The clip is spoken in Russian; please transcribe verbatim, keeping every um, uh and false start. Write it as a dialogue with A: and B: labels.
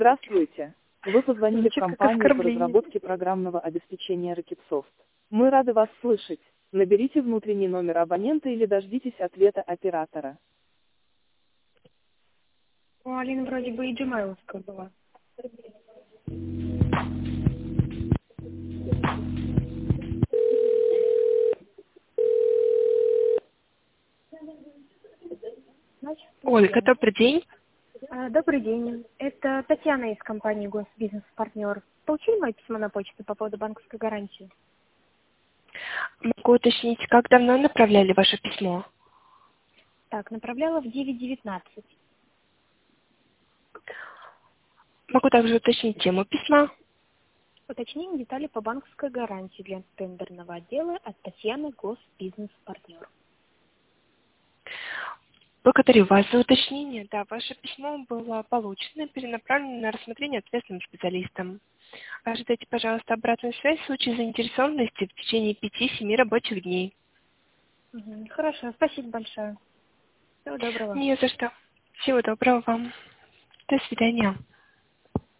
A: Здравствуйте. Вы позвонили в
B: Звучит как
A: компанию по
B: оскорбление.
A: разработке программного обеспечения Rocketsoft. Мы рады вас слышать. Наберите внутренний номер абонента или дождитесь ответа оператора.
B: У Алины вроде бы и джимейловская была. Значит,
C: Ольга, добрый день.
B: а, добрый день. Это Татьяна из компании Госбизнес-партнер. Получили мое письмо на почту по поводу банковской гарантии?
C: Могу уточнить, как давно направляли ваше письмо?
B: Так, направляла в девять девятнадцать.
C: Могу также уточнить тему письма.
B: Уточнение деталей по банковской гарантии для тендерного отдела от Татьяны Госбизнес-партнер.
C: Благодарю вас за уточнение. Да, ваше письмо было получено и перенаправлено на рассмотрение ответственным специалистом. Ожидайте, пожалуйста, обратную связь в случае заинтересованности в течение пяти-семи рабочих дней.
B: Угу. Хорошо, спасибо большое. Всего доброго.
C: Не за что. Всего доброго вам. До свидания.